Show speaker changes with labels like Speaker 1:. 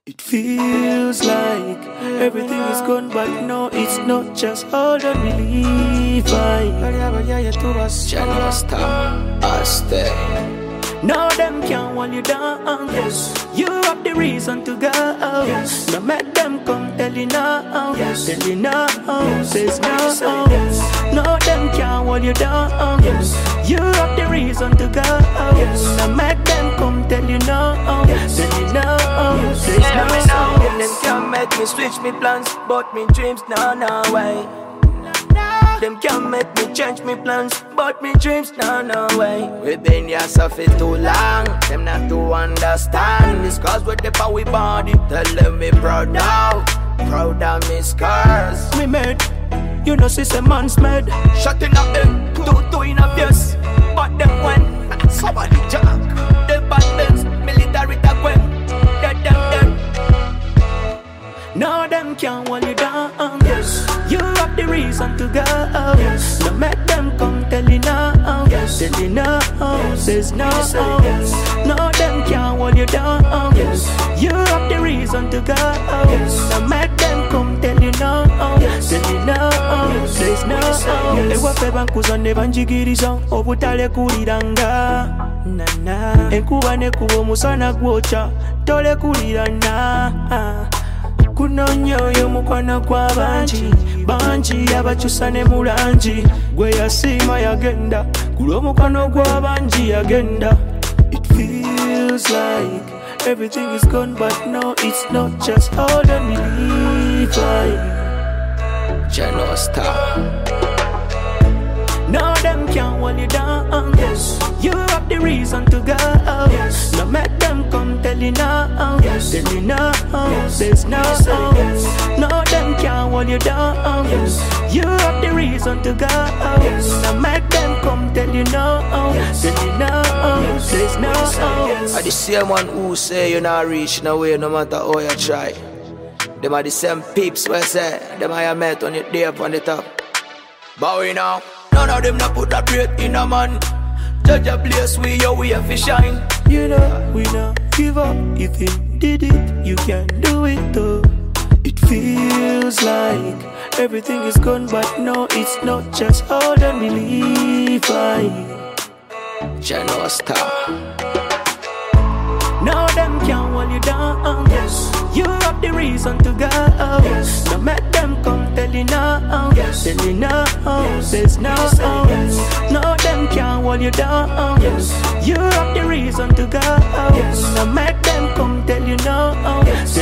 Speaker 1: It feels like everything is gone, but no, it's not. Just hold on, believe I. No, them can't hold you down. Yes, you have the reason to go. Yes, no make them come tell you no. Yes, tell you no. Says no. Yes, no, them can't hold you down. Yes, you have the reason to go. Yes, no make them come tell you no. Yes, tell you no. Says no.
Speaker 2: Them can't make me switch me plans, but me dreams no way. Them can't make me change me plans, but me dreams no way. We been here suffering too long, them not to understand. This cause with the power we body, tell them me proud now, proud of me scars.
Speaker 1: Me made, you know, see some man's made.
Speaker 2: Shutting up them, two in a fierce. But them when, somebody jack. The bad men's military tag when, them.
Speaker 1: No, them can't hold you down. Yes, you have the reason to go. Yes, no make them come tell you no. Yes, tell you no. Says no. Yes, no, them can't hold you down. Yes, you have the reason to go. Yes, no make them come tell you no. Yes, tell you no. Says no. Ewafe bankuza ne banjigiriza obutale kuliranga. Nana, enkuba nekuba omusana gwocha tole kulirana. Kunonya oyo mukwana kwa banji abakyusa ne mulangi gwe yasiima yagenda kulwa omukwano gwa banji yagenda. It feels like everything is gone, but no, it's not. Just hold on, believe I. No, them can't hold you down. Yes, you have the reason to go. Yes, no make them come tell you no. Yes, tell you no. Says no. Yes, no, them can't hold you down. Yes, you have the reason to go. Yes, no make them come tell you no. Yes, tell you no. Says no.
Speaker 2: I the same one who say you not reach no way no matter how you try. Them are the same peeps where say them I met on your day up on the top. But we know none of them not put a break in a man. Judge a place we have to shine.
Speaker 1: You know, we not give up. If you did it, you can do it too. It feels like everything is gone, but no, it's not. Just hold on, believe I. No, them can't hold you down. Yes, you have the reason to go. Yes, no make them come tell you no. Yes, tell you no. Says no. Yes, no, them can't hold you down. Yes, you have the reason to go. Yes, no make them come tell you no. Yes,